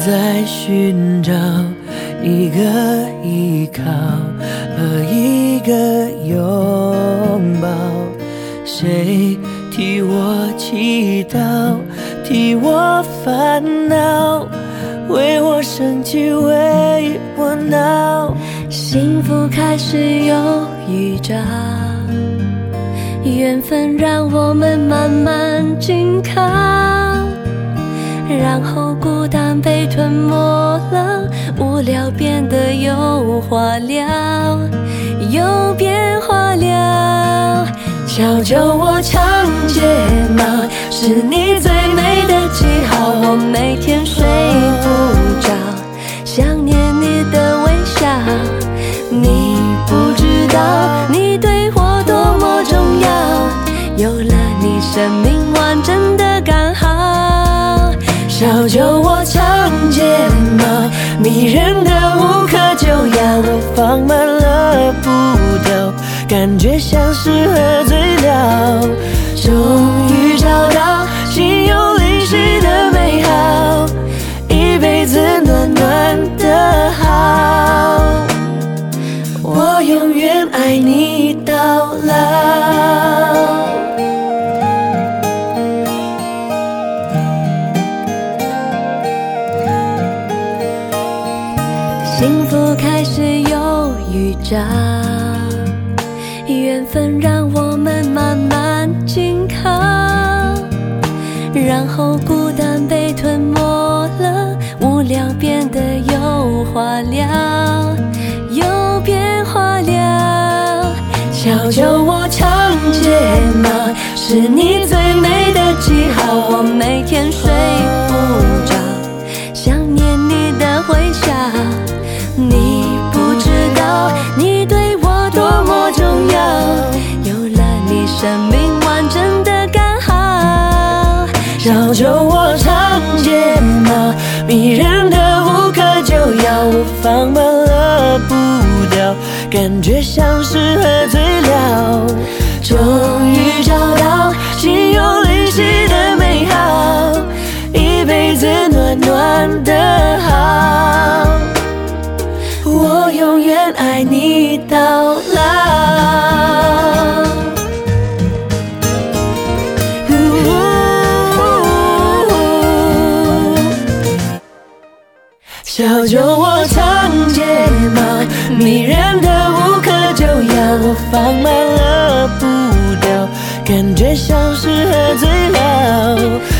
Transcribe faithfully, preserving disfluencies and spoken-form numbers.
在寻找一个依靠和一个拥抱，谁替我祈祷，替我烦恼，为我生气，为我闹。 幸福开始有预兆，缘分让我们慢慢紧靠，然后孤单被吞没了，无聊变得有话聊，有变化了。 小酒窝长睫毛，是你最美的记号。 我每天睡不着，想念你的微笑。你不知道，你对我多么重要，有了你，生命完整的刚好。 小酒窝长睫毛，迷人的无可救药。我放慢了步调，感觉像是喝醉了。终于找到心有灵犀的美好，一辈子暖暖的好。我永远爱你到老。 幸福开始有预兆，缘分让我们慢慢紧靠，然后孤单被吞没了，无聊变得有话聊，有变化了。 小酒窝长睫毛，是你最美的记号。 我每天睡不着，想念你的微笑。你不知道，你对我多么重要，有了你，生命完整的刚好。 小酒窝长睫毛，迷人的无可救药。我放慢了步调，感觉像是喝醉了。终于找到心有灵犀的美好，一辈子暖暖的好。我永远爱你到老。小酒窝长睫毛，迷人的无可救药。我放慢了步调，感觉像是喝醉了。